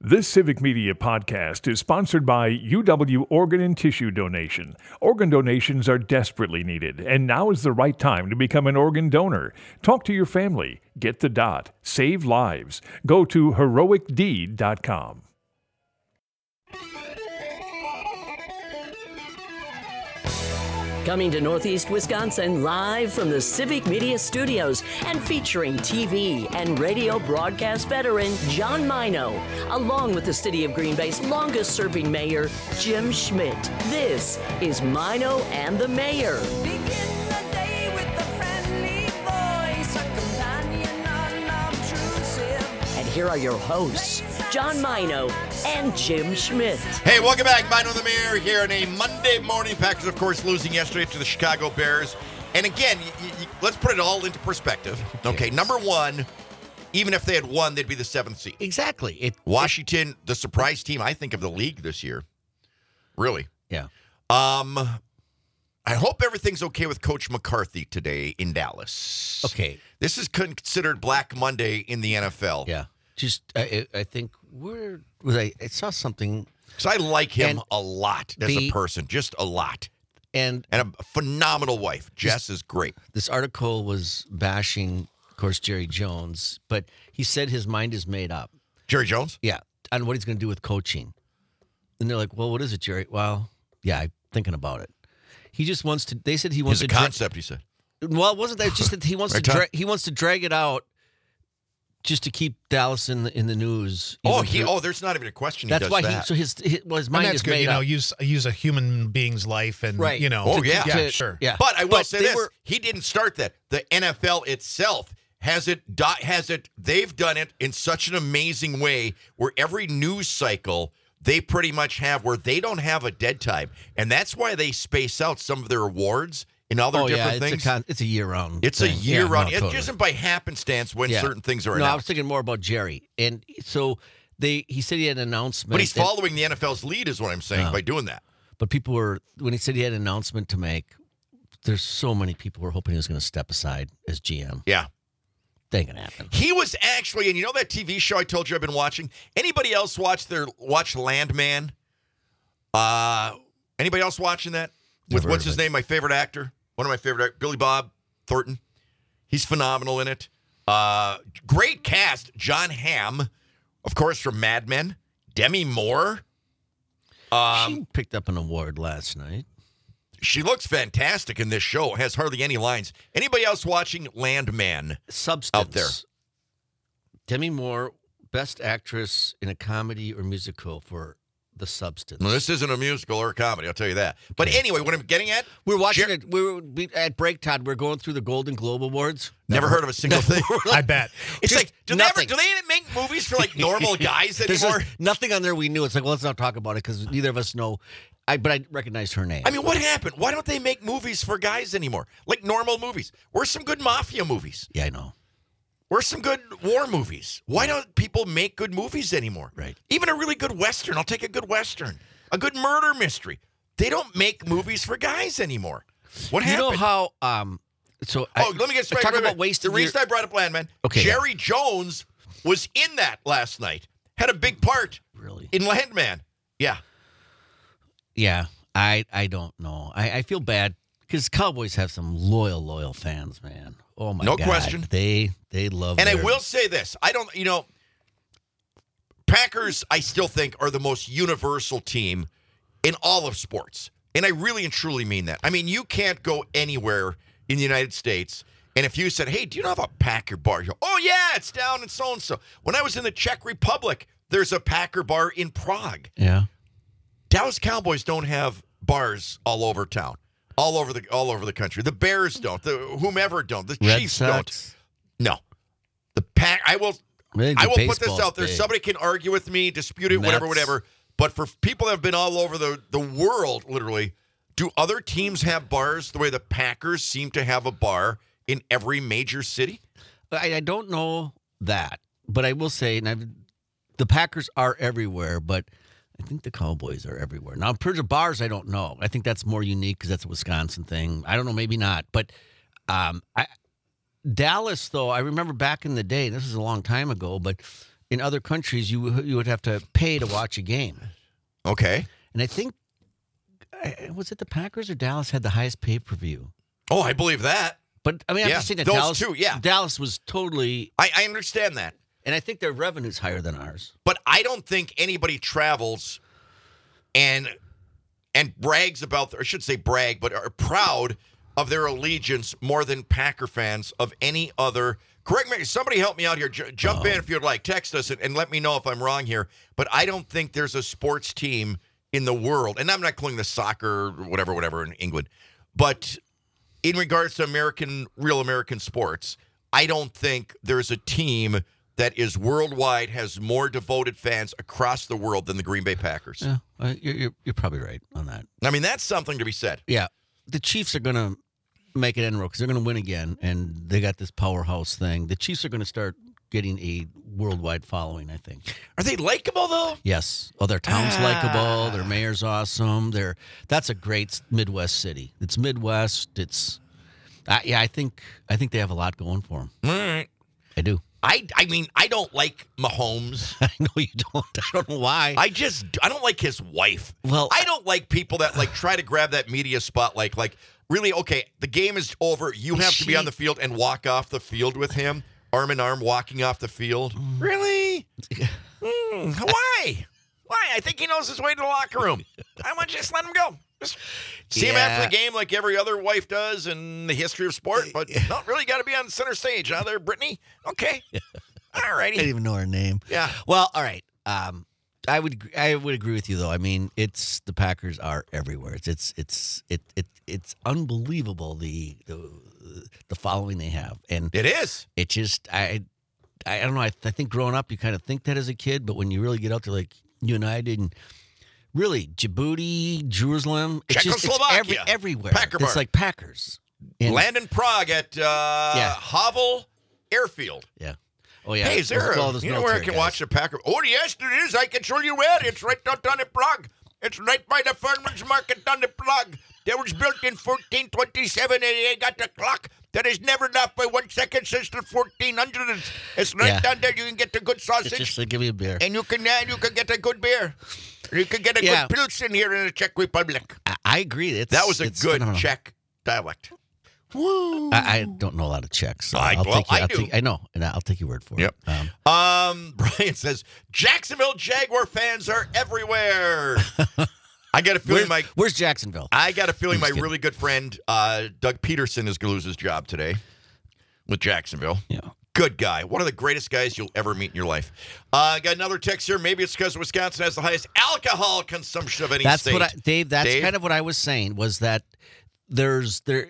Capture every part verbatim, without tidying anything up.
This Civic Media podcast is sponsored by U W Organ and Tissue Donation. Organ donations are desperately needed, and now is the right time to become an organ donor. Talk to your family. Get the dot. Save lives. Go to heroic deed dot com. Coming to Northeast Wisconsin live from the Civic Media Studios and featuring T V and radio broadcast veteran John Mino, along with the City of Green Bay's longest-serving mayor, Jim Schmidt. This is Mino and the Mayor. Begin the day with a friendly voice, a companion unobtrusive. And here are your hosts, John Mino and Jim Schmidt. Hey, welcome back. Mino the Mayor here on a Monday morning. Packers, of course, losing yesterday to the Chicago Bears. And again, y- y- let's put it all into perspective. Okay, number one, even if they had won, they'd be the seventh seed. Exactly. It, Washington, the surprise team, I think, of the league this year. Really. yeah. Um, I hope everything's okay with Coach McCarthy today in Dallas. Okay. This is considered Black Monday in the N F L. Yeah. Just, I, I think where was I? I saw something, Because I like him And a lot as the- a person, just a lot. and And a phenomenal wife. Jess is great. this article was bashing, of course, Jerry Jones, but he said his mind is made up. Jerry Jones? Yeah, on what he's going to do with coaching. And they're like, "Well, what is it, Jerry?" Well, yeah, I'm thinking about it. He just wants to. They said he wants It's a to. dra- concept, he said. well, it wasn't that just that he wants Right, to? Tom? Dra- he wants to drag it out, just to keep Dallas in the in the news. Oh, even he. through- Oh, there's not even a question. He That's does why he. that. So his, his well, his And mind that's is good, made you know, up. use use a human being's life and, Right. you know. Oh, to- yeah. yeah, To- sure. Yeah, But I will say they this: were- he didn't start that. The N F L itself has it. do- Has it? They've done it in such an amazing way, where every news cycle they pretty much have, where they don't have a dead time, and that's why they space out some of their awards in other oh, different yeah, it's things. A con- it's a year round. It's a thing. year Yeah, round. no, It totally. isn't by happenstance when Yeah. certain things are No, I was announced. thinking more about Jerry, and so they. He said he had an announcement, But he's and- following the N F L's lead, is what I'm saying, No. by doing that. But people were when he said he had an announcement to make. There's so many people were hoping he was going to step aside as G M. Yeah. That ain't gonna happen. He was actually, and you know that T V show I told you I've been watching? Anybody else watch their watch Landman? Uh, anybody else watching that? With Never what's heard his of it. name? My favorite actor. One of my favorite actors, Billy Bob Thornton. He's phenomenal in it. Uh, great cast. John Hamm, of course, from Mad Men. Demi Moore. Um, she picked up an award last night. she looks fantastic in this show. Has hardly any lines. Anybody else watching Landman? Substance Out there. Demi Moore, best actress in a comedy or musical for The Substance. Well, this isn't a musical or a comedy, I'll tell you that. But anyway, what I'm getting at, we were watching Jer- it. We were we, at break, Todd. We are going through the Golden Globe Awards. never heard of a single thing. I bet. It's Just like, do they, ever, nothing. do they make movies for like normal guys There's anymore? just nothing on there we knew. It's like, well, let's not talk about it because neither of us know. I but I recognized her name. I mean, what happened? Why don't they make movies for guys anymore? Like normal movies. Where's some good mafia movies? yeah, I know. Where's some good war movies? Why don't people make good movies anymore? Right. Even a really good Western. I'll take a good Western. A good murder mystery. They don't make movies for guys anymore. What You happened? know how? Um. So Oh, I, let me get straight. Talk wait, about wait. wasted. The reason I brought up Landman, Okay, Jerry Jones was in that last night. Had a big part really. in Landman. Yeah. Yeah, I I don't know. I, I feel bad because Cowboys have some loyal, loyal fans, man. Oh my No God. question. They they love. And I their- will say this. I don't, you know, Packers, I still think, are the most universal team in all of sports. And I really and truly mean that. I mean, you can't go anywhere in the United States, and if you said, hey, do you know have a Packer bar? You go, oh, yeah, it's down in so-and-so. When I was in the Czech Republic, there's a Packer bar in Prague. Yeah. Dallas Cowboys don't have bars all over town, all over the all over the country. The Bears don't. The whomever don't. The Red Chiefs Sox. don't. No. The Pack. I will. They do I will put this baseball out there. big. Somebody can argue with me, dispute it, whatever, Mets. whatever. But for people that have been all over the, the world, literally, do other teams have bars the way the Packers seem to have a bar in every major city? I, I don't know that, but I will say, and I've, the Packers are everywhere, but I think the Cowboys are everywhere. Now, in terms of bars, I don't know. I think that's more unique because that's a Wisconsin thing. I don't know, maybe not. But um, I, Dallas, though, I remember back in the day, this is a long time ago, but in other countries, you you would have to pay to watch a game. Okay. And I think, I- was it the Packers or Dallas had the highest pay per view? Oh, I believe that. But I mean, I'm Yeah, just saying that those Dallas, two, yeah. Dallas was totally, I, I understand that. and I think their revenue's higher than ours. But I don't think anybody travels and and brags about, or I should say brag, but are proud of their allegiance more than Packer fans of any other. Correct me. Somebody help me out here. J- jump in if you'd like. Text us and, and let me know if I'm wrong here. But I don't think there's a sports team in the world, and I'm not calling this soccer, whatever, whatever, in England. But in regards to American, real American sports, I don't think there's a team that is worldwide, has more devoted fans across the world than the Green Bay Packers. Yeah, uh, you're, you're you're probably right on that. I mean, that's something to be said. Yeah, the Chiefs are going to make it inroad because they're going to win again, and they got this powerhouse thing. The Chiefs are going to start getting a worldwide following, I think. Are they likable, though? Yes. Oh, their town's Ah. likable. Their mayor's awesome. They're that's a great Midwest city. It's Midwest. It's uh, yeah. I think I think they have a lot going for them. All right. I do. I, I mean, I don't like Mahomes. I know you don't. I don't know why. I just, I don't like his wife. Well- I don't like people that like try to grab that media spotlight. Like, really, okay, the game is over. You have to be She- on the field and walk off the field with him, arm in arm, walking off the field. Really? Mm, why? Why? I think he knows his way to the locker room. I want to just let him go. Just see him after Yeah. the game like every other wife does in the history of sport. But not really got to be on center stage, huh there, Brittany? Okay. All I righty. didn't even know her name. Yeah. Well, all right. Um, I would I would agree with you though. I mean, it's the Packers are everywhere. It's it's it's it, it it's unbelievable the, the the following they have, and It is. it just I I don't know. I, I think growing up, you kind of think that as a kid, but when you really get out there, like you and I didn't. Really, Djibouti, Jerusalem, it's just it's Czechoslovakia, every, everywhere. Packer bar. It's like Packers. And- Land in Prague at uh, Yeah. Havel Airfield. Yeah. Oh yeah. Hey, is there Those- a, all those you know where I military can guys. watch the Packer? Oh, yes, there is. I can show you where. It's right downtown in Prague. It's right by the farmer's market down in Prague. That was built in fourteen twenty-seven, and they got the clock that has never not by one second since the fourteen hundreds. It's right Yeah. down there. You can get the good It's sausage, just like, give me a beer. and you can uh, you can get a good beer. You can get a Yeah. good pilsen here in the Czech Republic. I, I agree. It's, That was a it's good phenomenal. Czech dialect. Woo. I, I don't know a lot of Czechs. So I- I'll well, take you, I I'll do. Take, I know, and I'll take your word for Yep. it. Um, Um, Brian says Jacksonville Jaguar fans are everywhere. I got a feeling where's, my where's Jacksonville? I got a feeling I'm my just kidding. really good friend uh, Doug Peterson is going to lose his job today with Jacksonville. Yeah. Good guy, one of the greatest guys you'll ever meet in your life. Uh, got another text here. Maybe it's because Wisconsin has the highest alcohol consumption of any That's state. what I, Dave. That's Dave? kind of what I was saying. Was that there's there?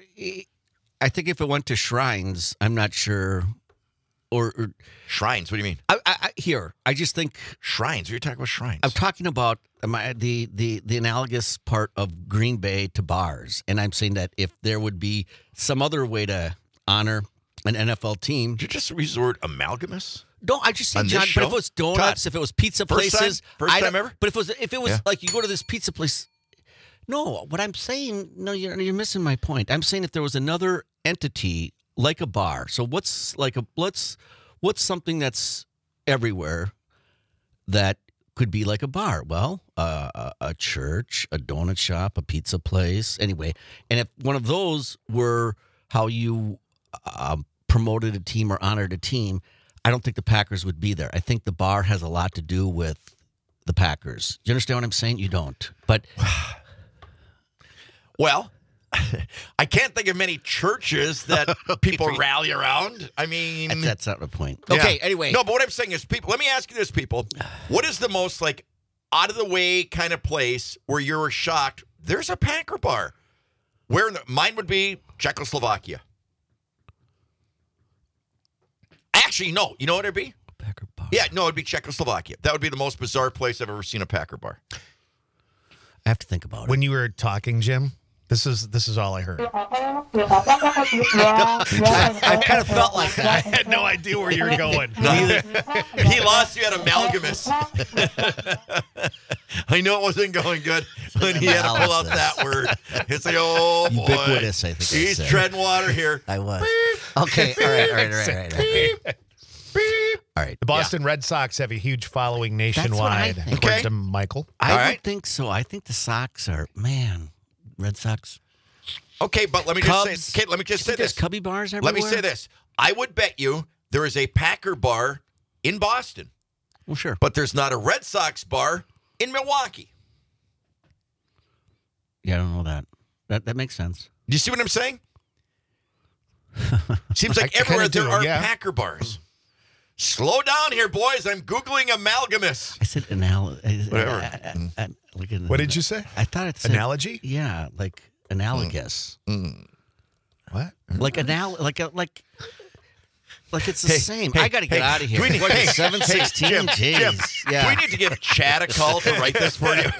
I think if it went to Shrines, I'm not sure. Or, or Shrines. What do you mean? I, I, I, here, I just think Shrines. What are you talking about? Shrines. I'm talking about my, the the the analogous part of Green Bay to bars, and I'm saying that if there would be some other way to honor an N F L team, Did you just use the word amalgamous? no, I just say On this John. But show? if it was donuts, Todd, if it was pizza first time? places, First I time don't- ever? But if it was if it was Yeah. like you go to this pizza place, no, what I'm saying, no, you're you're missing my point. I'm saying if there was another entity like a bar. So what's like a let's what's something that's everywhere that could be like a bar? Well, uh, a, a church, a donut shop, a pizza place. Anyway, and if one of those were how you um, promoted a team or honored a team, I don't think the Packers would be there. I think the bar has a lot to do with the Packers. Do you understand what I'm saying? You don't. But Well, I can't think of many churches that people for- rally around. I mean, that's, that's not the point. yeah. Okay, anyway. No, but what I'm saying is, people, let me ask you this, people. What is the most, like, out of the way kind of place where you're shocked? There's a Packer bar. Where in the, mine would be Czechoslovakia. Actually, no. You know what it'd be? Packer bar. Yeah, no, it'd be Czechoslovakia. That would be the most bizarre place I've ever seen a Packer bar. I have to think about it. When you were talking, Jim, this is this is all I heard. I, I kind of felt like I that. had no idea where you were going. He lost you at amalgamous. I know it wasn't going good when he had to pull out that word. It's like, oh, boy. Ubiquitous, I think I He's said. treading water here. I was. Okay, all right, all right, all right, all right. All right. Beep, beep, All right. The Boston Red Sox have a huge following nationwide, think. according Okay. to Michael. I All would right. think so. I think the Sox are, man, Red Sox. Okay, but let me Cubs. just say, okay, let me just Do say you think there's this. Cubby bars everywhere? Let me say this. I would bet you there is a Packer bar in Boston, Well, sure. but there's not a Red Sox bar in Milwaukee. Yeah, I don't know that. That that makes sense. Do you see what I'm saying? Seems like I kinda everywhere there do, are yeah. Packer bars. Slow down here, boys. I'm Googling amalgamous. I said anal. Whatever. uh, uh, uh, like an- What did you say? I thought it said Analogy? Yeah, like analogous. What? Like anal. Like a like. Like it's the Hey, same. hey, I got to get hey, out of here. do we need- What, hey, seven sixteen. Jim, Jeez. Jim, yeah. Do we need to give Chad a call to write this for you?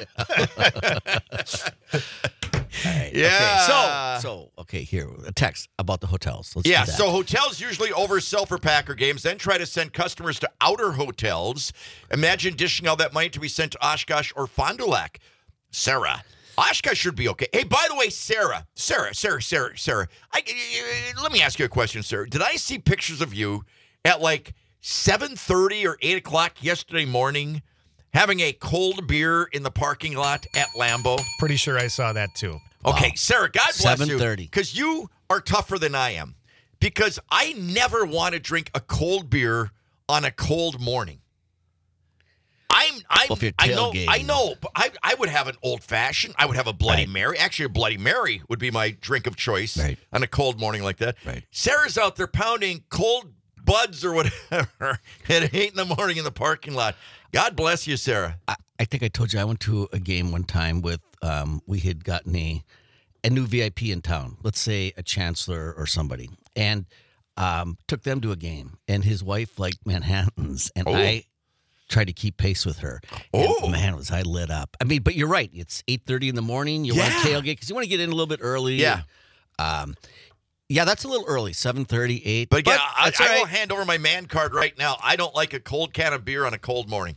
Yeah. So, so okay, here a text about the hotels. Let's Yeah, do that. so hotels usually oversell for Packer games, then try to send customers to outer hotels. Imagine dishing all that money to be sent to Oshkosh or Fond du Lac. Sarah, Oshkosh should be okay. Hey, by the way, Sarah, Sarah, Sarah, Sarah, Sarah, I, uh, let me ask you a question, Sarah. Did I see pictures of you at like seven thirty or eight o'clock yesterday morning having a cold beer in the parking lot at Lambeau? Pretty sure I saw that too. Okay, Sarah, God bless you. seven thirty. Because you are tougher than I am. Because I never want to drink a cold beer on a cold morning. I'm, I'm, Well, if you're I know, tailgating. I know, but I, I would have an old fashioned. I would have a Bloody Right. Mary. Actually, a Bloody Mary would be my drink of choice Right. on a cold morning like that. Right. Sarah's out there pounding cold buds or whatever at eight in the morning in the parking lot. God bless you, Sarah. I, I think I told you I went to a game one time with um, we had gotten a a new V I P in town. Let's say a chancellor or somebody, and um, took them to a game. And his wife liked Manhattans, and Oh. I tried to keep pace with her. And, Oh. man, was I lit up? I mean, but you're right. It's eight thirty in the morning. You want Yeah. to tailgate because you want to get in a little bit early. Yeah. Um, yeah, that's a little early. Seven thirty, eight. But again, I, that's I all will right. hand over my man card right now. I don't like a cold can of beer on a cold morning.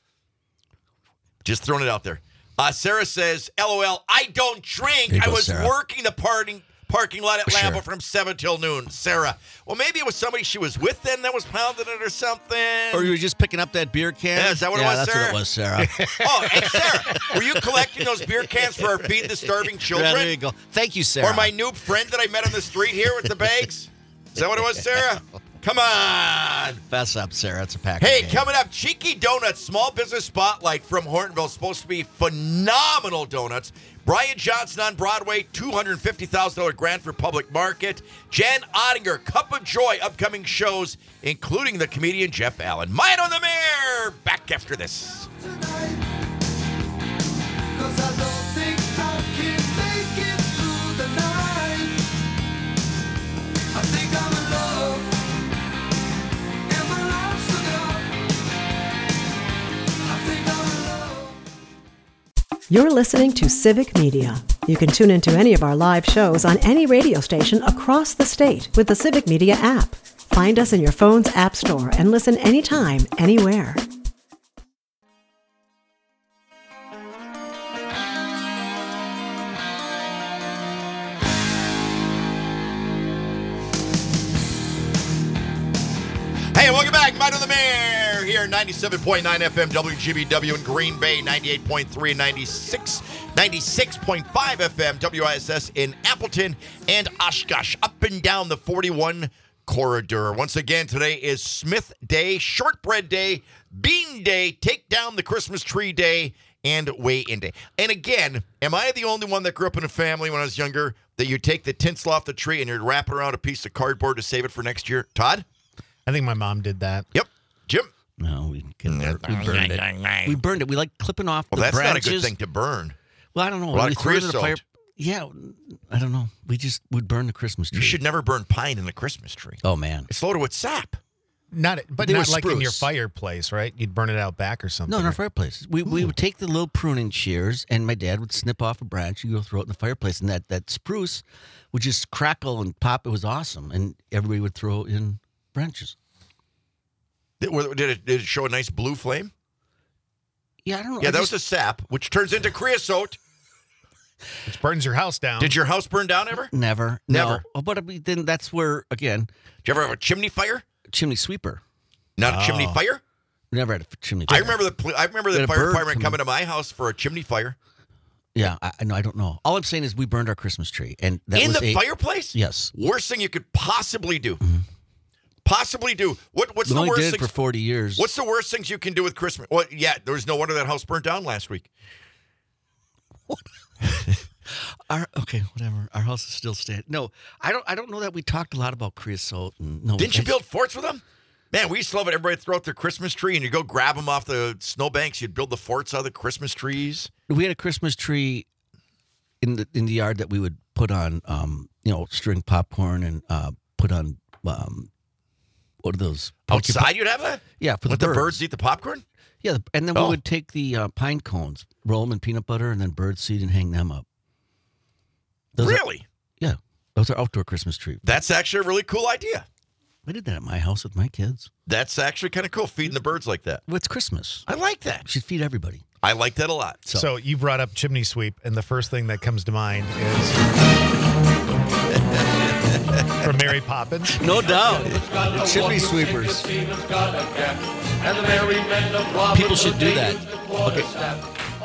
Just throwing it out there. Uh, Sarah says, LOL, I don't drink. There you I go, was Sarah. working the parting, parking lot at Sure. Lambeau from seven till noon. Sarah, well, maybe it was somebody she was with then that was pounding it or something. Or you were just picking up that beer can? Yeah, is that what it yeah, was, that's Sarah? what it was, Sarah. Oh, hey, Sarah, were you collecting those beer cans for our Feed the Starving Children? Yeah, there you go. Thank you, Sarah. Or my new friend that I met on the street here with the bags? Is that what it was, Sarah? Come on. Fess up, Sarah. It's a pack. Hey, coming up, Cheeky Donuts, small business spotlight from Hortonville. Supposed to be phenomenal donuts. Brian Johnson on Broadway, two hundred fifty thousand dollars grant for public market. Jen Ottinger, Cup of Joy, upcoming shows, including the comedian Jeff Allen. Mine on the Mayor, back after this. Cause I don't think I can make it through the night. I think I'm in love, and my life's took up. I think I'm in love. You're listening to Civic Media. You can tune into any of our live shows on any radio station across the state with the Civic Media app. Find us in your phone's app store and listen anytime, anywhere. Hey, welcome back. Mine on the Mayor here, ninety-seven point nine F M W G B W in Green Bay, ninety-eight point three and ninety-six, ninety-six point five F M W I S S in Appleton and Oshkosh, up and down the forty-one corridor. Once again, today is Smith Day, Shortbread Day, Bean Day, Take Down the Christmas Tree Day, and Weigh-In Day. And again, am I the only one that grew up in a family when I was younger that you take the tinsel off the tree and you'd wrap it around a piece of cardboard to save it for next year? Todd? I think my mom did that. Yep. Jim? No, we, can, we burned it. We burned it. We like clipping off Well, the that's branches. not a good thing to burn. Well, I don't know. A lot We of threw it in the creosote. fire. Yeah, I don't know. We just would burn the Christmas tree. You should never burn pine in the Christmas tree. Oh man. It's loaded with sap. Not, but They not were like in your spruce. fireplace, right? You'd burn it out back or something. No, in our right? fireplace. We we would take the little pruning shears, and my dad would snip off a branch. You go throw it in the fireplace, and that that spruce would just crackle and pop. It was awesome, and everybody would throw in branches. Did, were- did it, did it show a nice blue flame? Yeah, I don't know. Yeah, I that just- was the sap, which turns into creosote. Which burns your house down. Did your house burn down ever? Did never, Never. No. Oh, but I mean, then that's where again, you ever have a chimney fire? chimney sweeper. Not a chimney Oh. fire? We never had a chimney. I fire. remember the pl- I remember We the had a fire bird department come coming in. to my house for a chimney fire. Yeah, I, I know. I don't know. All I'm saying is we burned our Christmas tree, and that In was the a, fireplace? Yes. Worst thing you could possibly do. Possibly do. What what's We the only worst did it things for forty years. What's the worst things you can do with Christmas? Well, yeah, there was no wonder that house burnt down last week. Our, okay, whatever. Our house is still standing. No, I don't. I don't know that we talked a lot about creosote. And, no, Didn't you I- build forts with them? Man, we used to love it. Everybody throw out their Christmas tree and you go grab them off the snowbanks. You'd build the forts out of the Christmas trees. We had a Christmas tree in the in the yard that we would put on, um, you know, string popcorn and uh, put on, um, what are those? Outside, you'd have that? Yeah, for Let the the birds. birds eat the popcorn? Yeah, and then Oh. we would take the uh, pine cones, roll them in peanut butter, and then bird seed and hang them up. Those are- Really? yeah, those are outdoor Christmas tree. That's actually a really cool idea. I did that at my house with my kids. That's actually kind of cool, feeding the birds like that. Well, it's Christmas. I like that. We should feed everybody. I like that a lot. So, So you brought up chimney sweep, and the first thing that comes to mind is from Mary Poppins. no doubt, the chimney sweepers. People should do that. Okay.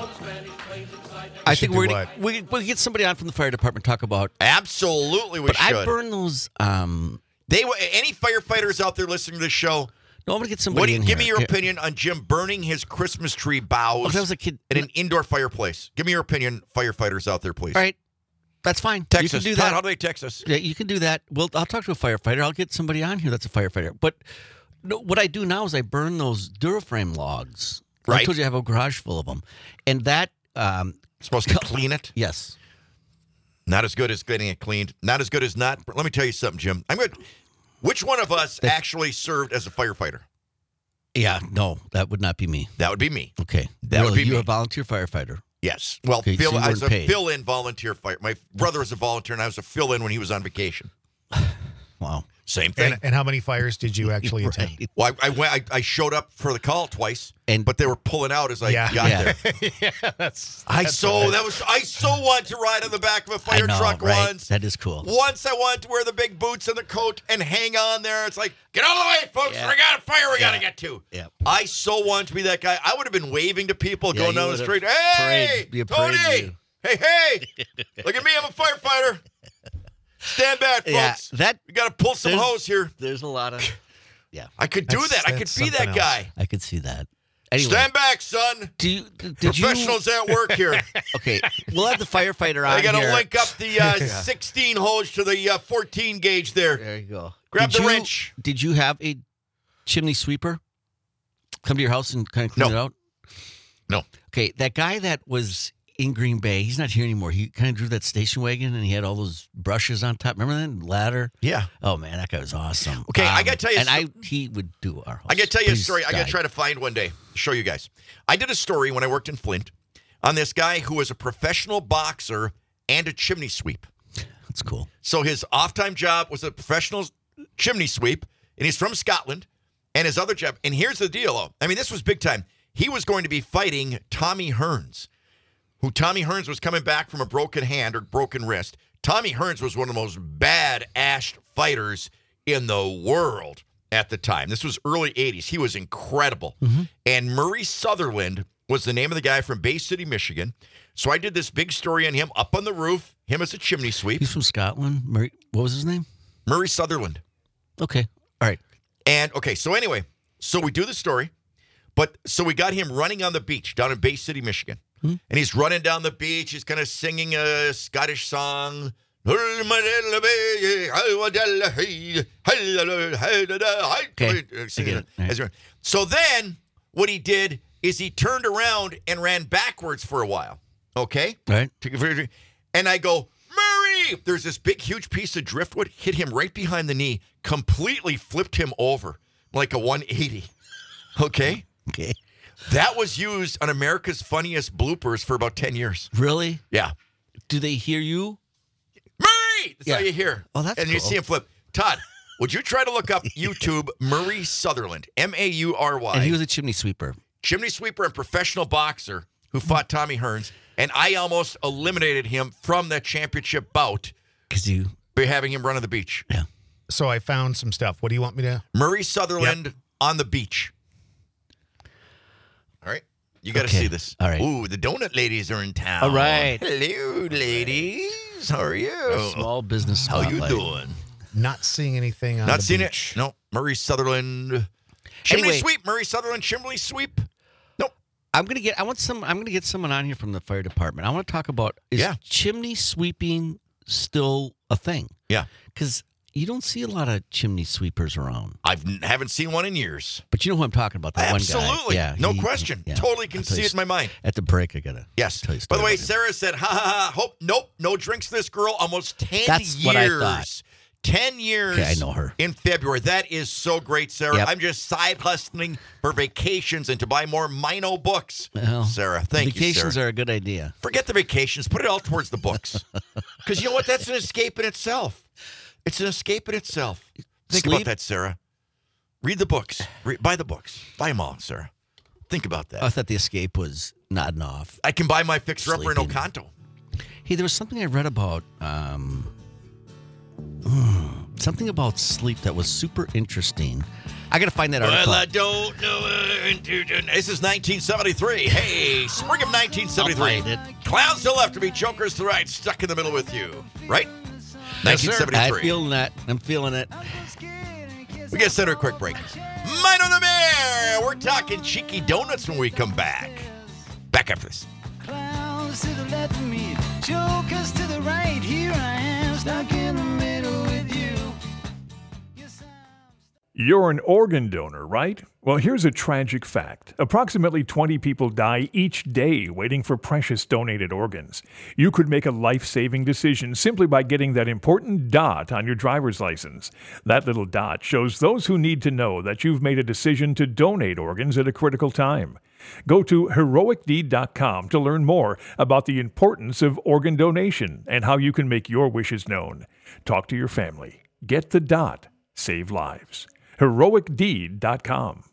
I should think we're do gonna what? we we'll get somebody on from the fire department to talk about. Absolutely, we But should. I burn those. Um, They any firefighters out there listening to this show? no, I'm gonna get somebody. What do you, in give here. me your Okay. opinion on Jim burning his Christmas tree boughs Oh, that was a kid. in an indoor fireplace. Give me your opinion, firefighters out there, please. All right, that's fine. Text you us. can do Todd, that. how do they text us? Yeah, you can do that. Well, I'll talk to a firefighter. I'll get somebody on here that's a firefighter. But no, what I do now is I burn those Duraframe logs. I Right. told you I have a garage full of them, and that um, Supposed to clean it. yes, Not as good as getting it cleaned. Not as good as not. Let me tell you something, Jim. I'm good. Which one of us actually served as a firefighter? yeah, no, that would not be me. That would be me. Okay, That would Really, be you're me. a volunteer firefighter. Yes. Well, Okay, fill, so you I was weren't a paid. fill-in volunteer fire. My brother was a volunteer, and I was a fill-in when he was on vacation. Wow. Same thing. And, and how many fires did you actually attend? Right. Well, I, I went. I, I showed up for the call twice, And- but they were pulling out as I Yeah. got Yeah. there. yeah, that's. I that's so right. that was I so wanted to ride on the back of a I fire know, truck right? once. That is cool. Once I wanted to wear the big boots and the coat and hang on there. It's like, get out of the way, folks. Yeah. We got a fire we got to Yeah. get to. Yeah. I so wanted to be that guy. I would have been waving to people Yeah, going you down the would've street. Hey, parade- you Tony. parade Hey, hey. Look at me. I'm a firefighter. Stand back, folks. Yeah, that We got to pull some there's- hose here. There's a lot of. Yeah, I could do That's- that. I could that's be that something guy. I could see that. Anyway, Stand back, son. do you, did you? Professionals at work here. Okay, we'll have the firefighter on I got to here. link up the uh, sixteen hose to the uh, fourteen gauge there. There you go. Grab Did the you- wrench. Did you have a chimney sweeper come to your house and kind of clean No. it out? No. Okay, that guy that was in Green Bay, he's not here anymore. He kind of drew that station wagon and he had all those brushes on top. Remember that ladder? Yeah. Oh man, that guy was awesome. Okay, I gotta tell you and a I sto- he would do our house. I got to tell you a Please story. I got died. to try to find one day, show you guys. I did a story when I worked in Flint on this guy who was a professional boxer and a chimney sweep. That's cool. So his off-time job was a professional chimney sweep, and he's from Scotland. And his other job, and here's the deal, though. I mean, this was big time. He was going to be fighting Tommy Hearns, who Tommy Hearns was coming back from a broken hand or broken wrist. Tommy Hearns was one of the most bad-assed fighters in the world at the time. This was early eighties. He was incredible. And Murray Sutherland was the name of the guy from Bay City, Michigan. So I did this big story on him up on the roof, him as a chimney sweep. He's from Scotland. Murray, what was his name? Murray Sutherland. Okay. All right. And okay, so anyway, so we do the story, but so we got him running on the beach down in Bay City, Michigan. And he's running down the beach. He's kind of singing a Scottish song. Okay, Singing I it. get it. As he- So then what he did is he turned around and ran backwards for a while. Okay? All right. And I go, Murray! There's this big, huge piece of driftwood, hit him right behind the knee, completely flipped him over like a one eighty. Okay? Okay. That was used on America's Funniest Bloopers for about ten years. Really? Yeah. Do they hear you? Murray! That's Yeah. how you hear. Oh, that's And you cool. see him flip. Todd, would you try to look up YouTube Murray Sutherland, M A U R Y, And he was a chimney sweeper. chimney sweeper and professional boxer who fought Tommy Hearns, and I almost eliminated him from that championship bout Because you. by having him run on the beach. Yeah. So I found some stuff. What do you want me to? Murray Sutherland on the beach. All right. You got to Okay. see this. All right. Ooh, the donut ladies are in town. All right. Hello, ladies. How are you? Small business How you spotlight. doing? Not seeing anything on Not the seen beach. it. No. Murray Sutherland. Chimney Anyway. sweep. Murray Sutherland chimney sweep. Nope. I'm gonna get. I want some. I'm gonna get someone on here from the fire department. I want to talk about is Yeah. chimney sweeping still a thing? Yeah. Because you don't see a lot of chimney sweepers around. I haven't seen one in years. But you know who I'm talking about? That one guy. Absolutely. Yeah. No he- question. yeah. Totally can I'll tell see you it in my mind. At the break, I gotta. Yes. Tell you a By the story way, about him. Sarah said, ha ha ha, hope, nope, no drinks for this girl. Almost ten That's years. what I thought. ten years. Okay, I know her. In February. That is so great, Sarah. Yep. I'm just side hustling for vacations and to buy more Mino books. Well, Sarah, thank you, vacations Sarah. are a good idea. Forget the vacations. Put it all towards the books. Because you know what? That's an escape in itself. It's an escape in itself. Think Sleep. about that, Sarah. Read the books. Re- buy the books. Buy them all, Sarah. Think about that. I thought the escape was nodding off. I can buy my fixer-upper in Sleeping. Oconto. Hey, there was something I read about um, mm, something about sleep that was super interesting. I got to find that article. Well, I don't know. This is nineteen seventy-three. Hey, spring of nineteen seventy-three. I'll find Clowns to the left of me, jokers to the right, stuck in the middle with you. Right? Yes, sir. nineteen seventy-three. I'm feeling that. I'm feeling it. We got to send her a quick break. Mine on the Mayor. We're talking cheeky donuts when we come back. Back after this. Clowns to the left of me, jokers to the right. Here I am, stuck in the middle with you. Yes, I'm You're an organ donor, right? Well, here's a tragic fact. Approximately twenty people die each day waiting for precious donated organs. You could make a life-saving decision simply by getting that important dot on your driver's license. That little dot shows those who need to know that you've made a decision to donate organs at a critical time. Go to heroic deed dot com to learn more about the importance of organ donation and how you can make your wishes known. Talk to your family. Get the dot. Save lives. heroic deed dot com.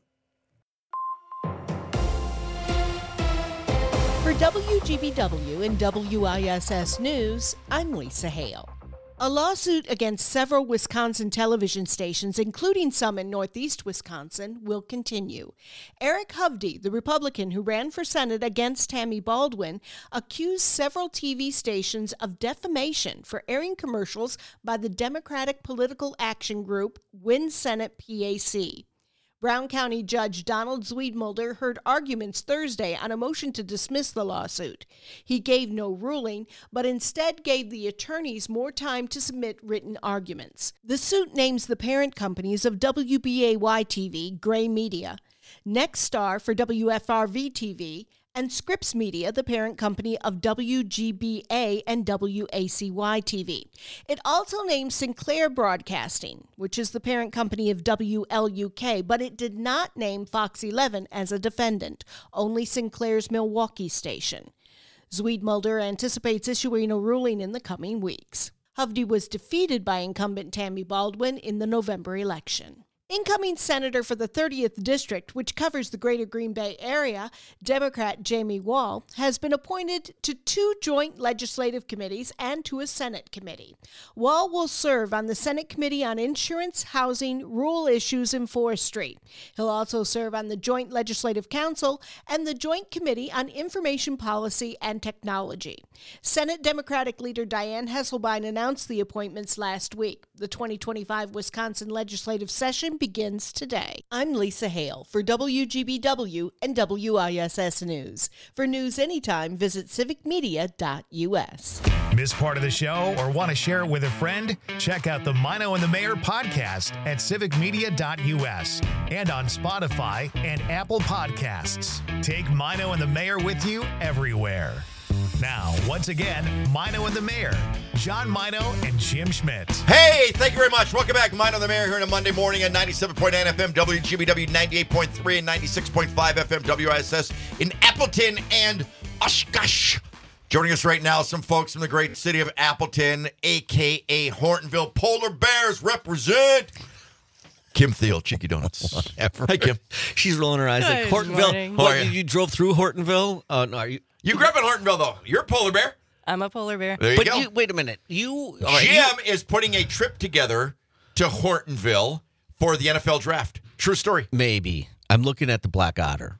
For W G B W and W I S S News, I'm Lisa Hale. A lawsuit against several Wisconsin television stations, including some in northeast Wisconsin, will continue. Eric Hovde, the Republican who ran for Senate against Tammy Baldwin, accused several T V stations of defamation for airing commercials by the Democratic political action group Win Senate P A C. Brown County Judge Donald Zwiedmulder heard arguments Thursday on a motion to dismiss the lawsuit. He gave no ruling, but instead gave the attorneys more time to submit written arguments. The suit names the parent companies of W B A Y T V, Gray Media, Nexstar for W F R V T V, and Scripps Media, the parent company of W G B A and W A C Y T V. It also names Sinclair Broadcasting, which is the parent company of W L U K, but it did not name Fox eleven as a defendant, only Sinclair's Milwaukee station. Zwiedmulder anticipates issuing a ruling in the coming weeks. Hovde was defeated by incumbent Tammy Baldwin in the November election. Incoming Senator for the thirtieth District, which covers the greater Green Bay area, Democrat Jamie Wall, has been appointed to two joint legislative committees and to a Senate committee. Wall will serve on the Senate Committee on Insurance, Housing, Rural Issues, and Forestry. He'll also serve on the Joint Legislative Council and the Joint Committee on Information Policy and Technology. Senate Democratic leader Dianne Hesselbein announced the appointments last week. The twenty twenty-five Wisconsin legislative session begins today. I'm Lisa Hale for W G B W and W I S S News. For news anytime, visit civic media dot U S. Miss part of the show or want to share it with a friend? Check out the Mino and the Mayor podcast at civic media dot U S and on Spotify and Apple Podcasts. Take Mino and the Mayor with you everywhere. Now, once again, Mino and the Mayor, John Mino and Jim Schmidt. Hey, thank you very much. Welcome back. Mine on the Mayor here on a Monday morning at ninety-seven point nine F M W G B W, ninety-eight point three and ninety-six point five F M W I S S in Appleton and Oshkosh. Joining us right now, some folks from the great city of Appleton, a k a. Hortonville. Polar Bears represent. Kim Thiel, Cheeky Donuts. Whatever. Hey, Kim. She's rolling her eyes like Good Hortonville. morning. What, How are you? you? you drove through Hortonville? Oh, no, are you? You grew up in Hortonville, though. You're a polar bear. I'm a polar bear. There you But go. you, wait a minute. You, all right, Jim you- is putting a trip together to Hortonville for the N F L draft True story. Maybe. I'm looking at the Black Otter.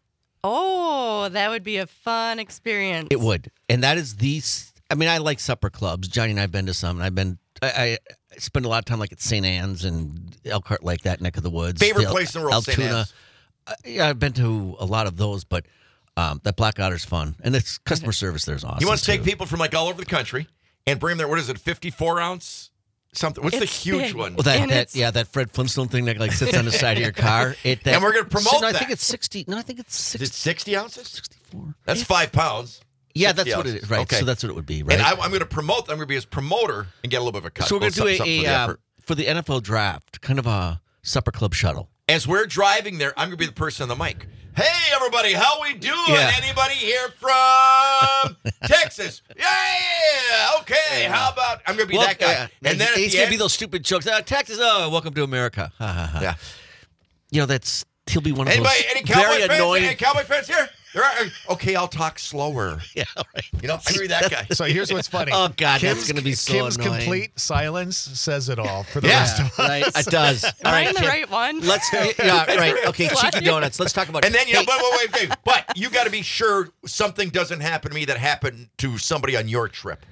Oh, that would be a fun experience. It would. And that is the, s- I mean, I like supper clubs. Johnny and I have been to some, and I've been, I, I spend a lot of time like at Saint Anne's and Elkhart Lake, that neck of the woods. Favorite The place in the world, Saint Altoona. Anne's. Uh, yeah, I've been to a lot of those, but um, that Black Otter's fun. And the customer service there is awesome. He wants to take too. people from like all over the country and bring them there. What is it, fifty-four ounce something? What's the It's huge big. one? Well, that, And that it's- yeah, that Fred Flintstone thing that like sits on the side of your car. It, that, And we're gonna promote no, I that. think it's sixty. No, I think it's Is sixty, it sixty ounces? sixty-four. That's five pounds. Yeah, sixty that's what it ounces. is. Right. Okay. So that's what it would be. Right. And I, I'm going to promote. I'm going to be his promoter and get a little bit of a cut. so we're Little gonna do something- a, something a for the uh, effort. for the N F L draft, kind of a supper club shuttle. As we're driving there, I'm going to be the person on the mic. Hey, everybody, how we doing? Yeah. Anybody here from Texas? Yeah, okay. How about I'm going to be that guy? yeah, and then at he's the gonna end, be those stupid jokes. Uh, Texas, oh, welcome to America. Ha, ha, ha. yeah. You know, that's he'll be one of Anybody, those any Cowboy very fans? annoying. Any Cowboy fans here? There are. Okay, I'll talk slower. Yeah, right. You know, I'm going to be that guy. So here's what's funny. Oh God, Kim's, that's gonna be so Kim's annoying. complete silence says it all for the Yeah. rest of us. Right, it does. All Am I right, in the Kim, right one? Let's. Yeah, right. Okay, Slap cheeky you. donuts. Let's talk about. And then you know, Hey, but wait, wait, wait, but you got to be sure something doesn't happen to me that happened to somebody on your trip.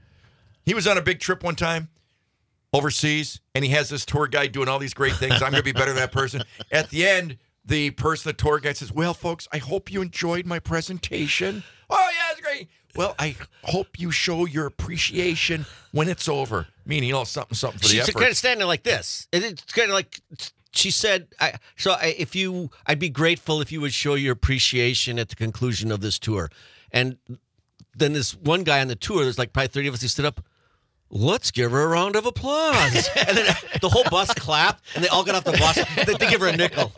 He was on a big trip one time overseas, and he has this tour guide doing all these great things. I'm going to be better than that person. At the end, the person, the tour guide says, "Well, folks, I hope you enjoyed my presentation." Oh yeah, it's great. Well, I hope you show your appreciation when it's over. Meaning, you know, something, something for the she's effort. kind of standing there like this. And it's kind of like she said. I, so I, if you, I'd be grateful if you would show your appreciation at the conclusion of this tour. And then this one guy on the tour, there's like probably thirty of us. He stood up. Let's give her a round of applause. And then the whole bus clapped, and they all got off the bus. They, they give her a nickel.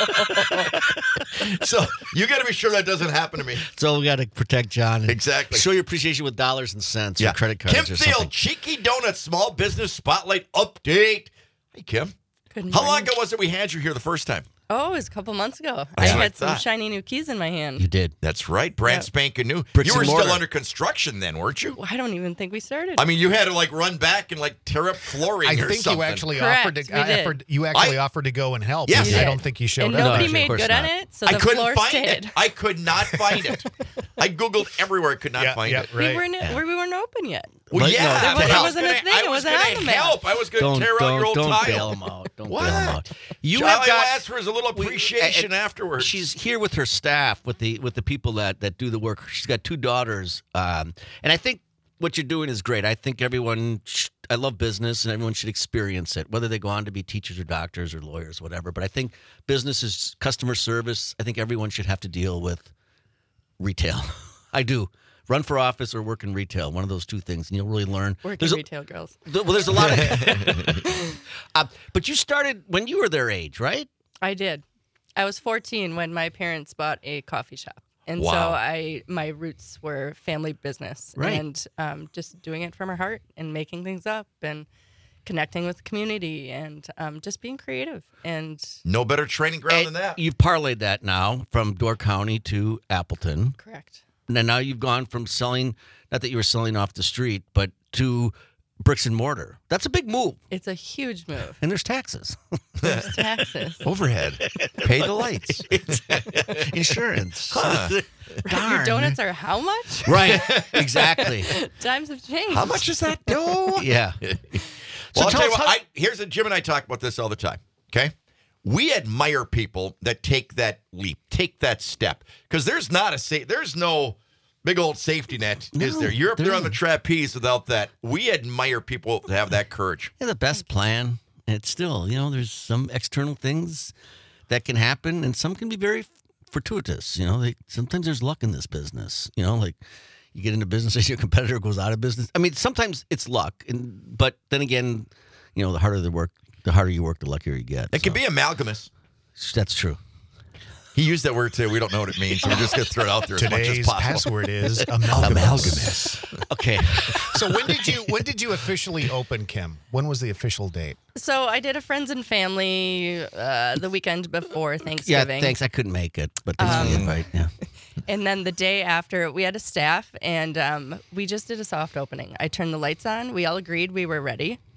So you got to be sure that doesn't happen to me. So we got to protect John. And Exactly. Show your appreciation with dollars and cents or credit cards Kim or Field, something. Cheeky Donuts Small Business Spotlight Update. Hey, Kim. Good How long morning. ago was it we had you here the first time? Oh, it was a couple months ago. That's I what I had some thought. shiny new keys in my hand. You did. That's right. Brand Yeah. spanking new. Bricks you were and still mortar. under construction then, weren't you? Well, I don't even think we started. I mean, you had to like run back and like tear up flooring I or think something. you actually Correct, offered to. we uh, did. offered, you actually I- offered to go and help. Yes. I You don't did. think you showed and up. nobody No, of made course good not. on it, so I the couldn't floor find stayed. it. I could not find it. I Googled everywhere. I could not Yeah, find yeah, it. right. We weren't we weren't open yet. Well, Right, yeah. no, but There I was- it was wasn't a gonna- thing, I it was wasn't gonna on the map. help. I was going Don't to tear out don't your old don't tile. bail him out. Don't What? bail him out. You All have I got. asked for is a little we- appreciation uh, uh, afterwards. She's here with her staff, with the with the people that that do the work. She's got two daughters, um, and I think what you're doing is great. I think everyone. Sh- I love business, and everyone should experience it, whether they go on to be teachers or doctors or lawyers, whatever. But I think business is customer service. I think everyone should have to deal with retail. I do. Run for office or work in retail, one of those two things, and you'll really learn. Working There's a- retail girls. Th- Well, there's a lot of. uh, but you started when you were their age, right? I did. I was fourteen when my parents bought a coffee shop. And so Wow. I my roots were family business Right. and um, just doing it from our heart and making things up and connecting with the community and um, just being creative. And No better training ground And than that. You've parlayed that now from Door County to Appleton. correct. And now you've gone from selling, not that you were selling off the street, but to bricks and mortar. That's a big move. It's a huge move. And there's taxes, There's taxes. Overhead. Pay the lights. insurance. Your Darn. donuts are how much? Right, exactly. Times have changed. How much does that do? Yeah. Well, So I'll tell tell you us what, how- I, here's a Jim and I talk about this all the time. Okay. We admire people that take that leap, take that step. Because there's not a sa- there's no big old safety net, is No, there? You're up there there on the isn't. trapeze without that. We admire people that have that courage. Yeah, the best plan. And it's still, you know, there's some external things that can happen, and some can be very fortuitous. You know, they, sometimes there's luck in this business. You know, like you get into business and your competitor goes out of business. I mean, sometimes it's luck, and but then again, you know, the harder the work, the harder you work, the luckier you get. It can So, be amalgamous. that's true. He used that word too. We don't know what it means, so we're just going to throw it out there as much as Today's possible. password is amalgamous. Okay. So when did you when did you officially open, Kim? When was the official date? So I did a friends and family uh, the weekend before yeah. Thanksgiving. Thanks. I couldn't make it, but thanks for the invite. Yeah. And then the day after, we had a staff, and um, we just did a soft opening. I turned the lights on. We all agreed we were ready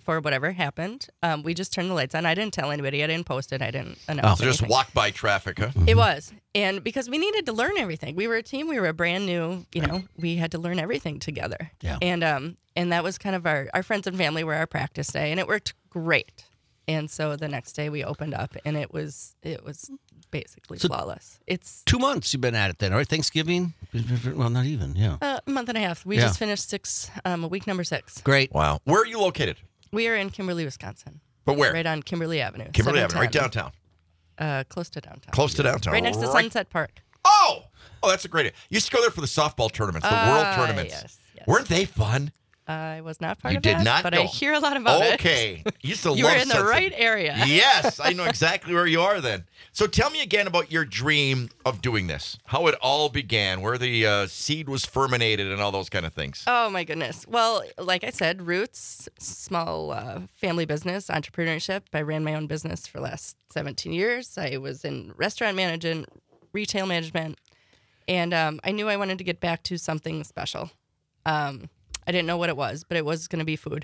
before whatever happened. Um, we just turned the lights on. I didn't tell anybody. I didn't post it. I didn't announce So just anything. walk by traffic, huh? It was. And because we needed to learn everything. We were a team. We were a brand new, you know, we had to learn everything together. Yeah. And um and that was kind of our, our friends and family were our practice day, and it worked great. And so the next day we opened up, and it was it was basically So- flawless. It's Two months you've been at it then, all right? Thanksgiving? Well, not even, yeah. a month and a half. We Yeah. just finished six, um, week number six. Great. Wow. Where are you located? We are in Kimberly, Wisconsin. But where? Right on Kimberly Avenue. Kimberly Avenue, right seven ten. downtown. Uh, close to downtown. Close to downtown. Right next to Right- Sunset Park. Oh! Oh, that's a great idea. You used to go there for the softball tournaments, the world Ah, tournaments. yes, yes. Weren't they fun? I was not part You of did that, not but know. I hear a lot about it. Okay. You used to You love were in the Sunset. right area. Yes, I know exactly where you are then. So tell me again about your dream of doing this, how it all began, where the uh, seed was fermented and all those kind of things. Oh my goodness. Well, like I said, roots, small uh, family business, entrepreneurship. I ran my own business for the last seventeen years. I was in restaurant management, retail management, and um, I knew I wanted to get back to something special. Um, I didn't know what it was, but it was going to be food.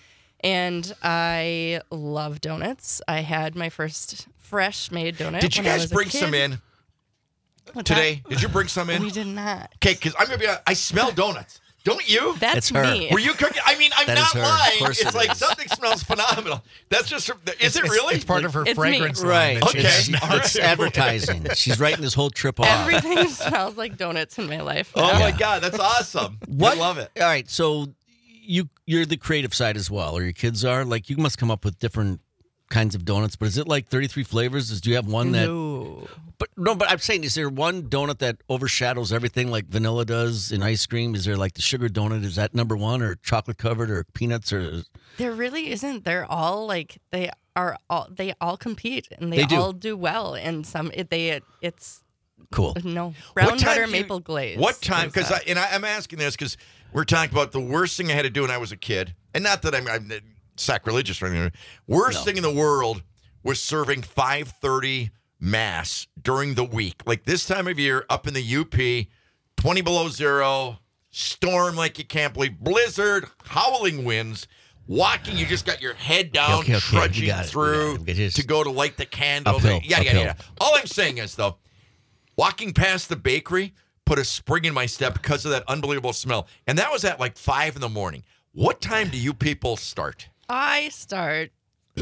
And I love donuts. I had my first fresh made donut. Did you when I guys was a bring kid. some in What's today? that? Did you bring some in? We did not. Okay, because I'm gonna be. I smell donuts. Don't you? That's It's her. me. Were you cooking? I mean, I'm That is not her. Of lying. course It's it like is. something smells phenomenal. That's just. Is It's- it it's- really? It's part of her It's me. fragrance line. Right. that she- Okay. It's, All it's right. advertising. She's writing this whole trip off. Everything smells like donuts in my life. Oh now. my God, that's awesome. What? I love it. All right, so you you're the creative side as well, or your kids are. Like you must come up with different kinds of donuts. But is it like thirty-three flavors? Is, do you have one that? No. But no, but I'm saying, is there one donut that overshadows everything, like vanilla does in ice cream? Is there like the sugar donut? Is that number one, or chocolate covered, or peanuts, or? There really isn't. They're all like they are all they all compete and they, They do. all do well. And some it, they it, it's Cool. no brown What time butter do you- maple glaze. What time? is, Because uh, and I, I'm asking this because we're talking about the worst thing I had to do when I was a kid, and not that I'm, I'm sacrilegious or anything. Worst No. thing in the world was serving five thirty mass during the week, like this time of year, up in the U P, twenty below zero, storm like you can't believe, blizzard, howling winds. Walking, you just got your head down, Okay, okay, we trudging got it, we through got it. It is- to go to light the candle. Uphill, yeah, yeah, uphill. yeah. All I'm saying is, though, walking past the bakery put a spring in my step because of that unbelievable smell. And that was at like five in the morning. What time do you people start? I start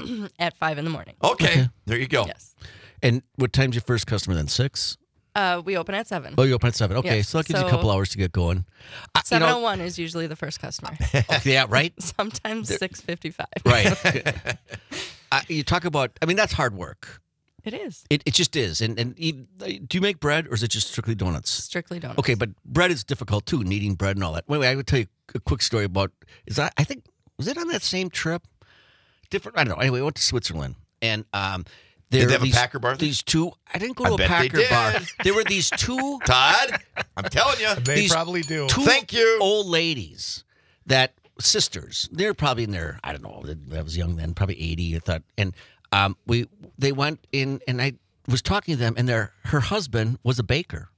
at five in the morning. Okay, there you go. Yes. And what time's your first customer then? Six? Uh, we open at seven. Oh, you open at seven. Okay, Yeah, so that gives you a so- couple hours to get going. I- you Seven know- oh one is usually the first customer. Okay, yeah, right. Sometimes six fifty five. Right. uh, you talk about. I mean, that's hard work. It is It, it just is. And and you, do you make bread or is it just strictly donuts? strictly donuts. Okay, but bread is difficult too. Kneading bread and all that. Wait, wait. I would tell you a quick story about. Is that I think was it on that same trip? Different. I don't know. Anyway, we went to Switzerland and um. There Did they are have a these, Packer bar there? These two. I didn't go I to a bet they Packer bar. did. There were these two. Todd, I'm telling you. They These probably do. Two Thank you. old ladies that sisters. They're probably in their I don't know. I was young then, probably eighty. I thought, and um, we they went in, and I was talking to them, and their her husband was a baker,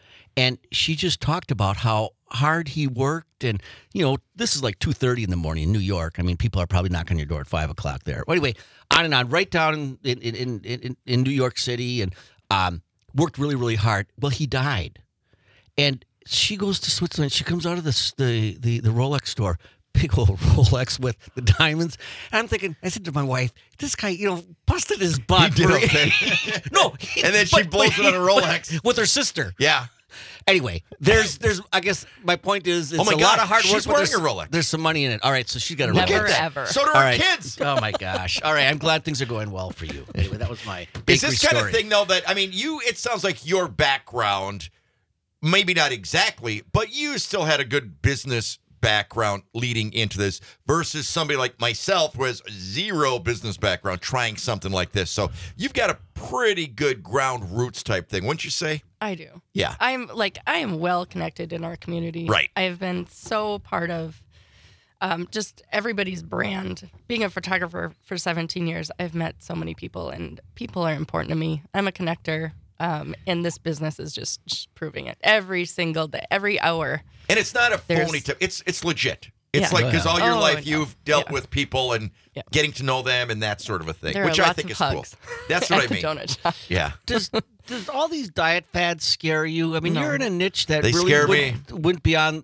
and she just talked about how hard he worked, and you know this is like two thirty in the morning in New York. I mean, people are probably knocking on your door at five o'clock there. Well, anyway, on and on, right down in in in in, in New York City, and um, worked really really hard. Well, he died. And she goes to Switzerland. She comes out of this, the, the, the Rolex store, big old Rolex with the diamonds. And I'm thinking, I said to my wife, this guy, you know, busted his butt. He did for- okay. no. he- And then she but- blows but it on a Rolex. With her sister. Yeah. Anyway, there's, there's. I guess my point is, it's Oh my a God, lot of hard work. she's but wearing there's, a Rolex. There's some money in it. All right, so she got a Never Rolex. ever. So do All our right. kids. Oh my gosh. All right, I'm glad things are going well for you. Anyway, that was my Is bakery this kind story. of thing, though, that, I mean, you, it sounds like your background, maybe not exactly, but you still had a good business background leading into this versus somebody like myself who has zero business background trying something like this. So you've got a pretty good ground roots type thing, wouldn't you say? I do. Yeah. I'm like I am well connected in our community. Right. I've been so part of um, just everybody's brand. Being a photographer for seventeen years, I've met so many people, and people are important to me. I'm a connector, um, and this business is just, just proving it every single day, every hour. And it's not a There's- phony tip. It's it's legit. It's Yeah. like because all your Oh, life no. you've dealt Yeah. with people and Yeah. getting to know them and that sort of a thing, There which are I lots think of is hugs cool. That's what at I mean. the donut shop. Yeah. Does does all these diet fads scare you? I mean, No. you're in a niche that They really scare wouldn't, wouldn't be on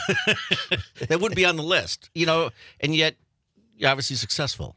that wouldn't be on the list, you know, and yet you're obviously successful.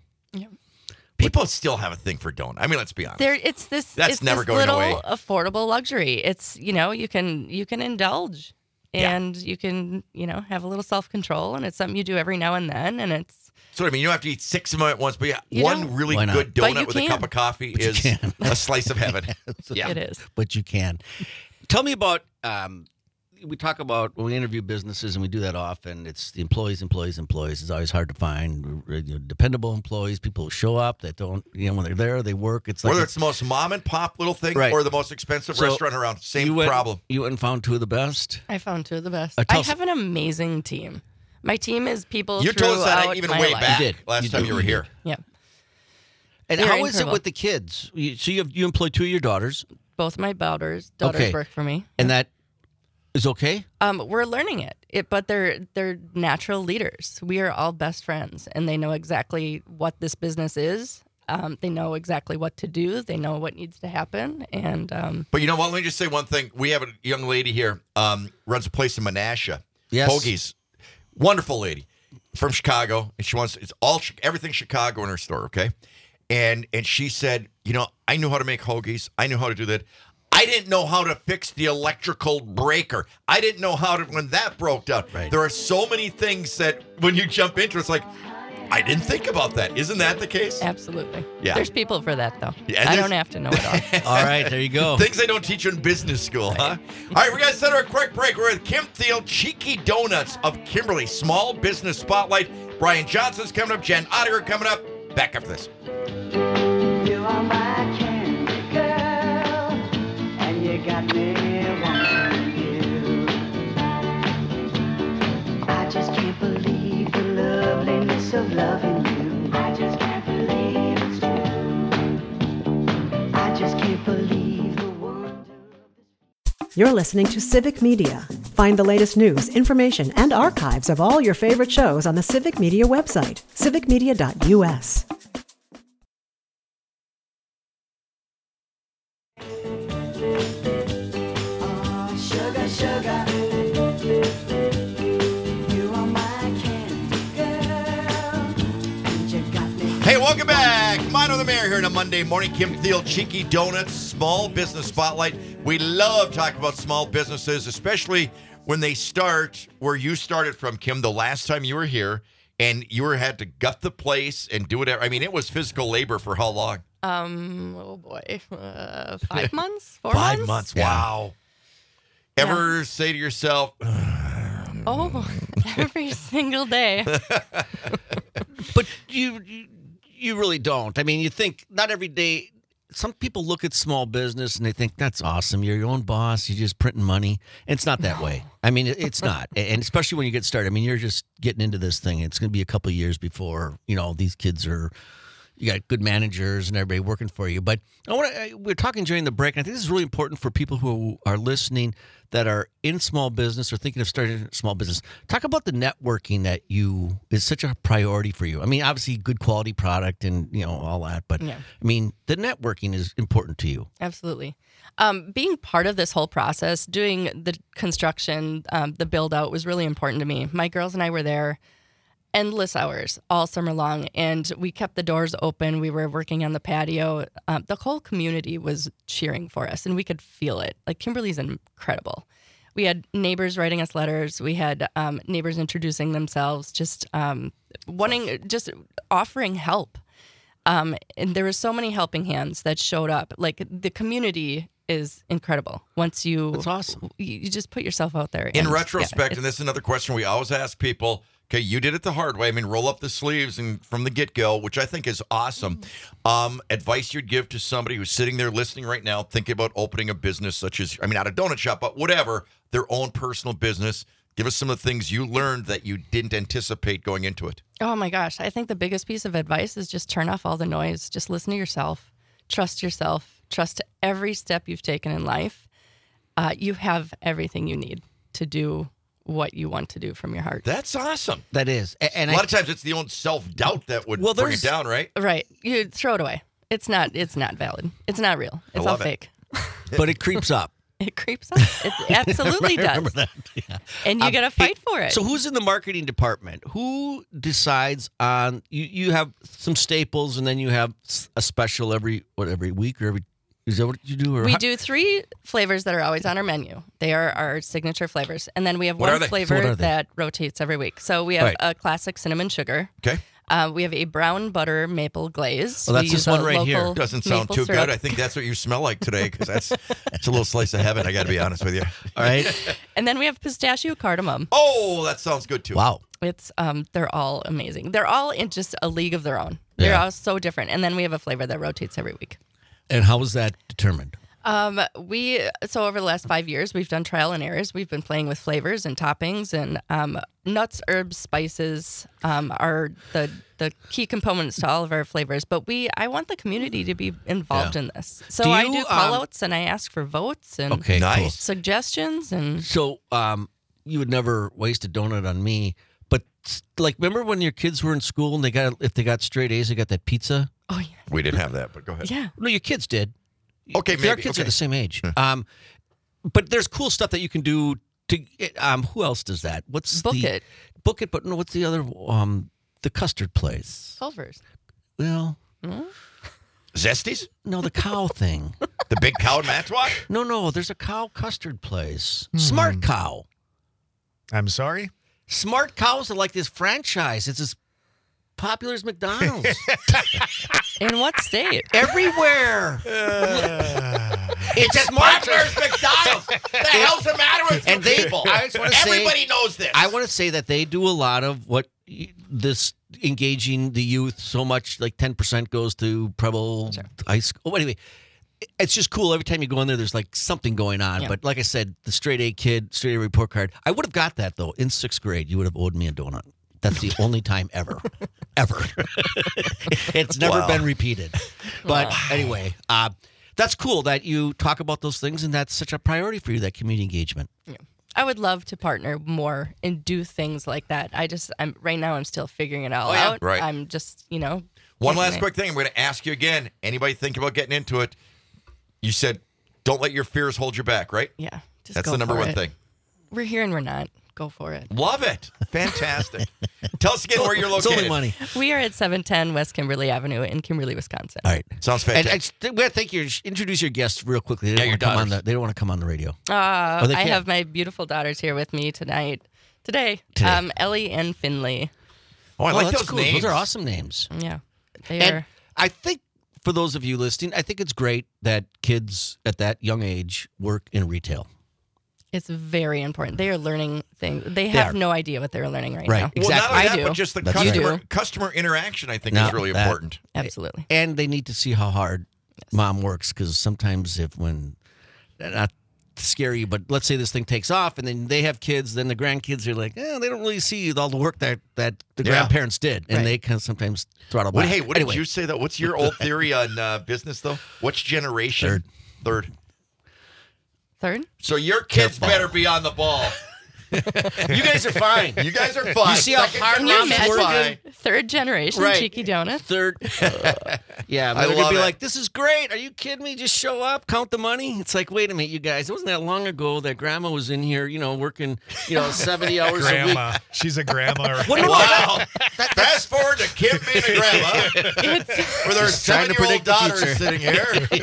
People still have a thing for donut. I mean, let's be honest. There, it's this. That's it's never this going little away. affordable luxury. It's you know you can you can indulge, Yeah. and you can you know have a little self control, and it's something you do every now and then, and it's So I mean, you don't have to eat six of them at once, but yeah, You one don't. really Why not? good But donut you with a can. cup of coffee But you is can. a slice of heaven. Yeah. it is. But you can. Tell me about. Um, we talk about when we interview businesses, and we do that often. It's the employees, employees, employees. It's always hard to find you know, dependable employees, people who show up that don't. You know, when they're there, they work. It's like Whether a- it's the most mom and pop little thing Right. or the most expensive So, restaurant around, same you went, problem. You went and found two of the best. I found two of the best. Uh, tell I us- have an amazing team. My team is people. You told us that throughout even my way life. back You did. last You time did. you were here. Yeah, And They're how is it incredible. with the kids? You, so you have, you employ two of your daughters, both my daughters daughters Okay. work for me. and that is okay. Um, we're learning it. it, but they're they're natural leaders. We are all best friends, and they know exactly what this business is. Um, they know exactly what to do. They know what needs to happen, and um, But you know what? Let me just say one thing. We have a young lady here, um, runs a place in Menasha. Yes. Hoagie's. Wonderful lady from Chicago. And she wants, it's all, Chi- everything Chicago in her store, okay? And and she said, you know, I knew how to make hoagies. I knew how to do that. I didn't know how to fix the electrical breaker. I didn't know how to, when that broke down. Right. There are so many things that when you jump into, it's like, I didn't think about that. Isn't that the case? absolutely, Yeah. there's people for that though. Yeah, I there's- don't have to know it all. All right, there you go. Things they don't teach you in business school, huh? All right, we're going to set our quick break. We're at Kim Thiel Cheeky Donuts of Kimberly, Small Business Spotlight. Brian Johnson's coming up. Jen Ottinger coming up. Back after this. You are my candy girl, and you got me wanting you. I just can't believe the loveliness of loving you. I just can't believe it's true. I just can't believe the wonder of this. You're listening to Civic Media. Find the latest news, information, and archives of all your favorite shows on the Civic Media website, civic media dot u s. Oh, sugar, sugar. You are my candy girl, and you got me. Hey, welcome back. Mine the Mayor here on a Monday morning. Kim Thiel Cheeky Donuts, Small Business Spotlight. We love talking about small businesses, especially when they start where you started from, Kim, the last time you were here, and you were had to gut the place and do whatever. I mean, it was physical labor for how long? Um, oh boy, uh, five months, four Five months. months. Wow. Ever say to yourself, Oh, every single day. But you, you you really don't. I mean, you think not every day. Some people look at small business and they think that's awesome. You're your own boss. You're just printing money. And it's not that way. I mean, it- it's not. And especially when you get started. I mean, you're just getting into this thing. It's going to be a couple of years before you know these kids are. You got good managers and everybody working for you. But I want to. We're talking during the break, and I think this is really important for people who are listening that are in small business or thinking of starting a small business. Talk about the networking that you is such a priority for you. I mean, obviously, good quality product and you know all that, but Yeah. I mean, the networking is important to you. Absolutely. Um, being part of this whole process, doing the construction, um, the build out was really important to me. My girls and I were there endless hours all summer long, and we kept the doors open. We were working on the patio. Um, the whole community was cheering for us, and we could feel it. Like, Kimberly's incredible. We had neighbors writing us letters. We had um, neighbors introducing themselves, just um, wanting, just offering help. Um, and there were so many helping hands that showed up. Like, the community is incredible. Once you, That's awesome. you, you just put yourself out there. in and, retrospect, yeah, and this is another question we always ask people, okay, you did it the hard way. I mean, roll up the sleeves and from the get-go, which I think is awesome. Um, advice you'd give to somebody who's sitting there listening right now, thinking about opening a business such as, I mean, not a donut shop, but whatever, their own personal business. Give us some of the things you learned that you didn't anticipate going into it. Oh my gosh. I think the biggest piece of advice is just turn off all the noise. Just listen to yourself. Trust yourself. Trust every step you've taken in life. Uh, you have everything you need to do what you want to do from your heart. That's awesome. That is. A- And a lot I, of times it's the own self-doubt that would Well, bring it there's- down, right? Right. You throw it away. It's not it's not valid. It's not real. It's all love it. fake. but it creeps up. It creeps up. It absolutely I remember does. that. Yeah. And you Um, got to hey, fight for it. So who's in the marketing department? Who decides on you? You have some staples, and then you have s- a special every what every week or every. Is that what you do? Or we how- do three flavors that are always on our menu. They are our signature flavors. And then we have What are one they? So flavor what are they? that rotates every week. So we have Right. a classic cinnamon sugar. Okay. Uh, we have a brown butter maple glaze. Oh, that's We this use a one right here. local Doesn't sound maple too syrup. good. I think that's what you smell like today because that's it's a little slice of heaven. I got to be honest with you. All right. And then we have pistachio cardamom. Oh, that sounds good too. Wow. It's um, they're all amazing. They're all in just a league of their own. They're Yeah. all so different. And then we have a flavor that rotates every week. And how was that determined? Um, we so over the last five years, we've done trial and errors. We've been playing with flavors and toppings, and um, nuts, herbs, spices um, are the the key components to all of our flavors. But we, I want the community to be involved Yeah. in this. So Do I you, do um, call outs and I ask for votes and Okay. Nice. Cool. suggestions and So, um, you would never waste a donut on me, but s- like, remember when your kids were in school and they got if they got straight A's, they got that pizza? oh yeah, We didn't have that, but go ahead. yeah. No, your kids did. Okay, Our maybe. kids Okay. are the same age. Um, but there's cool stuff that you can do to. Um, who else does that? What's Book the, it. Book it, but no, what's the other? Um, the custard place. Culver's. Well, Zesties? no, the cow thing. The big cow in Manitowoc? No, no, there's a cow custard place. Smart Cow. I'm sorry? Smart Cows are like this franchise. It's as popular as McDonald's. In what state? Everywhere. it's smart. Where's McDonald's? the hell's the matter with And you they- people? I just wanna say- Everybody knows this. I want to say that they do a lot of what y- this engaging the youth so much, like ten percent goes to Preble High School. Oh, anyway, it- it's just cool. Every time you go in there, there's like something going on. Yeah. But like I said, the straight A kid, straight A report card, I would have got that though. In sixth grade, you would have owed me a donut. That's the only time ever, ever. It's never Wow. been repeated. But anyway, uh, that's cool that you talk about those things and that's such a priority for you, that community engagement. I would love to partner more and do things like that. I just, I'm right now. I'm still figuring it all Oh, yeah. out. Right. I'm just, you know. One getting last it. quick thing. I'm going to ask you again. Anybody think about getting into it? You said, don't let your fears hold you back, right? Yeah. Just That's go the number for one it. thing. We're here and we're not. Go for it. Love it. Fantastic. Tell us again where you're It's located. only money. We are at seven ten West Kimberly Avenue in Kimberly, Wisconsin. All right. Sounds And I fantastic. just, we gotta thank you. Introduce your guests real quickly. They don't Yeah, want your to come on daughters. the. They don't want to come on the radio. Uh, Oh, they I can. have my beautiful daughters here with me tonight. Today, Today. Um, Ellie and Finley. Oh, I Oh, like that's those cool. names. Those are awesome names. Yeah, they And are. I think for those of you listening, I think it's great that kids at that young age work in retail. It's very important. They are learning things. They have are. no idea what they're learning right, Right. now. Well, not Exactly. only I that, do. but just the That's customer, right. customer interaction, I think, No, is really that- important. Absolutely. And they need to see how hard mom works, because sometimes if when not to scare you, but let's say this thing takes off and then they have kids, then the grandkids are like, eh, they don't really see all the work that that the Yeah. grandparents did, and Right. they can sometimes throttle What, back. hey, what Anyway, did you say? That what's your old theory on uh, business, though? Which generation? Third. Third. Third? So your kids Careful. better be on the ball. You guys are fine. You guys are fine. You see how Second hard Can you mom's generation's imagine? fine. Third generation Right. cheeky donuts. Third, yeah, I they're gonna love be it. like, "This is great. Are you kidding me? Just show up, count the money." It's like, wait a minute, you guys. It wasn't that long ago that Grandma was in here, you know, working, you know, seventy hours a week. Grandma. She's a grandma. Well, no, Wow. that- Fast forward to Kim being a grandma with her Just trying to seven-year-old predict the daughter future. sitting here.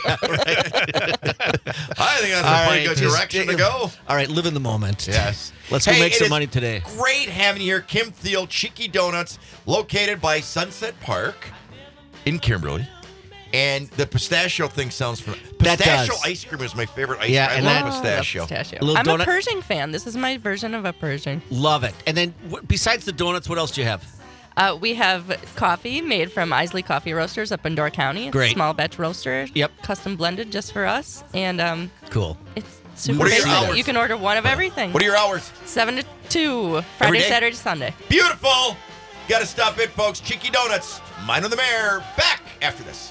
I think that's a All pretty right, good just- direction to go. All right, live in the moment. Yes. Let's go Hey, make it some is money today. Great having you here, Kim Thiel, Cheeky Donuts, located by Sunset Park in Kimberly. And the pistachio thing sounds fun. That Pistachio does. ice cream is my favorite ice Yeah, cream. and I that- love Oh, I love pistachio. pistachio. A little I'm donut- a Pershing fan. This is my version of a Pershing. Love it. And then, w- besides the donuts, what else do you have? Uh, we have coffee made from Isley Coffee Roasters up in Door County. It's Great. a small batch roaster. Yep. Custom blended just for us. And um, Cool. it's super What are your tasty. hours? You can order one of everything. What are your hours? seven to two. Every Friday, day? Saturday, Sunday. Beautiful. Got to stop it, folks. Cheeky Donuts. Mine on the Mayor. Back after this.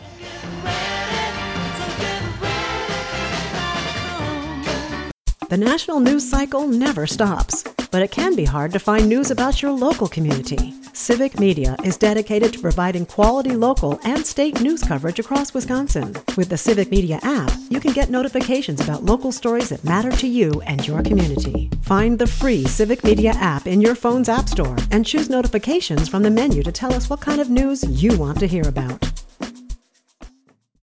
The national news cycle never stops. but it can be hard to find news about your local community. Civic Media is dedicated to providing quality local and state news coverage across Wisconsin. With the Civic Media app, you can get notifications about local stories that matter to you and your community. Find the free Civic Media app in your phone's app store and choose notifications from the menu to tell us what kind of news you want to hear about.